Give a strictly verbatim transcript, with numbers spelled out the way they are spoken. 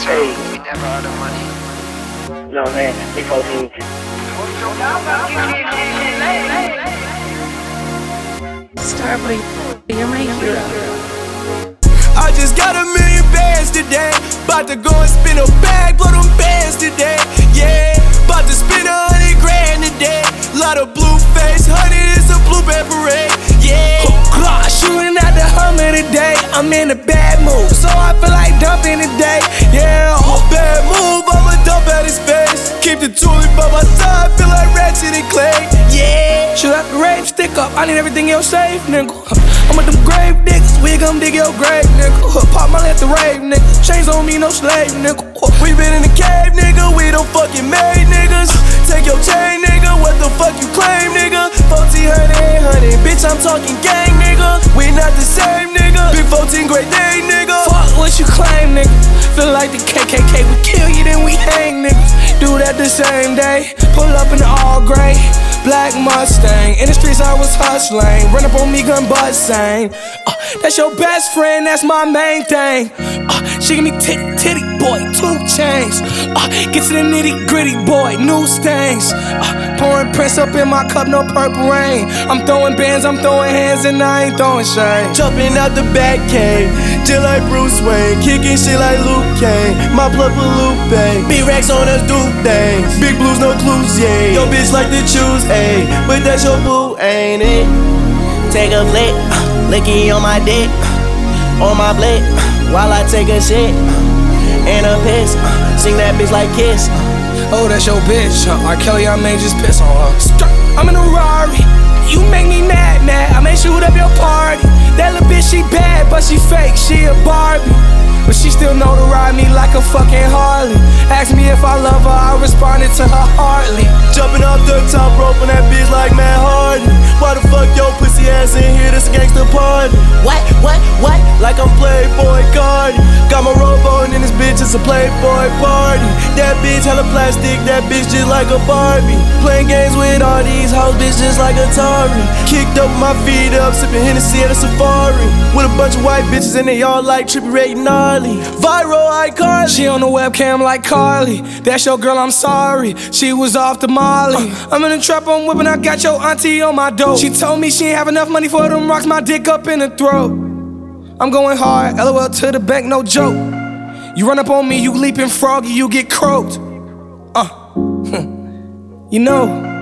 Hey. We never out of money. No, man, big fourteen. Starboy, you're my hero. I just got a million bands today. About to go and spin a bag, blow them bands today. Yeah, about to spend a hundred grand today. Lot of blue face, honey, it's a blueberry parade. Yeah, Glock shooting at the Hummer today. I'm in a bad mood, so I feel like dumping today. Yeah, oh, bad move, I'ma dump at his face. Keep the tulip by my side, feel like Ratchet and Clay. Yeah, shoot out the rave, stick up, I need everything else safe, nigga. I'm with them grave niggas, we gon' dig your grave, nigga. Pop my at the rave, nigga. Chains on me, no slave, nigga. We been in the cave, nigga, we don't fucking made niggas. Take your chain, nigga, what the fuck you claim, nigga? fourteen hundred, eight hundred, bitch, I'm talking gang, nigga. We not the same, nigga. Big fourteen, great day, nigga. Fuck what you claim, nigga. Feel like the K K K, we kill you, then we hang, niggas. Do that the same day. Pull up in the all gray black Mustang. In the streets I was hustling. Run up on me, gun busting. Uh, that's your best friend, that's my main thing. Uh, she give me titty, titty, boy, two chains. Uh, get to the nitty gritty, boy, new stains. Uh, pouring Prince up in my cup, no purple rain. I'm throwing bands, I'm throwing hands, and I ain't throwing shade. Jumping out the back cave, just like Bruce Wayne. Kicking shit like Luke Kane. My blood for Lupe. Big racks on us, do things. Big blues, no clues, yeah. Yo, bitch like to choose, ayy. But that's your boo, ain't it? Take a flick, uh, licky on my dick, uh, on my blick, uh, while I take a shit, uh, and a piss, uh, sing that bitch like Kiss. Uh. Oh, that's your bitch, huh? R. Kelly, I may just piss on her. I'm in a Rari, you make me mad, mad. I may shoot up your party. That little bitch, she bad, but she fake, she a Barbie. But she still know to ride me like a fucking Harley. Ask me if I love her, I responded to her hardly. Jumping off the top rope on that bitch like Matt Hardy. Why the fuck your pussy ass in here, this gangsta party? What, what, what? Like I'm Playboy Cardi. Got my robe on in this bitch, it's a Playboy party. That bitch hella plastic, that bitch just like a Barbie. Playing games with all these hoes, bitch just like Atari. Kicked up my feet up, sipping Hennessy at a safari. With a bunch of white bitches and they all like Trippie Ray Gnarly. Viral icon. She on the webcam like Carly. That's your girl, I'm sorry. She was off the Molly. Uh, I'm in the trap, I'm whipping, I got your auntie on my dope. She told me she ain't have enough money for them rocks, my dick up in the throat. I'm going hard, L O L to the bank, no joke. You run up on me, you leaping froggy, you get croaked. Uh, you know.